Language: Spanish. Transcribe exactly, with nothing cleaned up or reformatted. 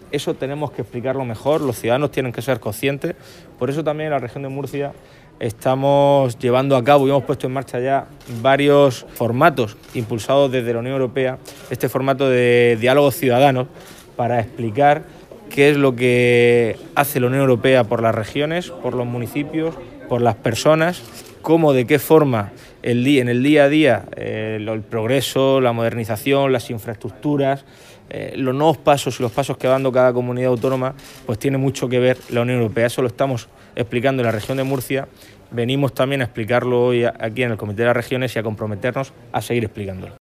eso tenemos que explicarlo mejor, los ciudadanos tienen que ser conscientes. Por eso también en la región de Murcia estamos llevando a cabo y hemos puesto en marcha ya varios formatos impulsados desde la Unión Europea, este formato de diálogos ciudadanos para explicar qué es lo que hace la Unión Europea por las regiones, por los municipios, por las personas, cómo, de qué forma el día, en el día a día eh, el progreso, la modernización, las infraestructuras, eh, los nuevos pasos y los pasos que va dando cada comunidad autónoma, pues tiene mucho que ver la Unión Europea. Eso lo estamos explicando en la región de Murcia. Venimos también a explicarlo hoy aquí en el Comité de las Regiones y a comprometernos a seguir explicándolo.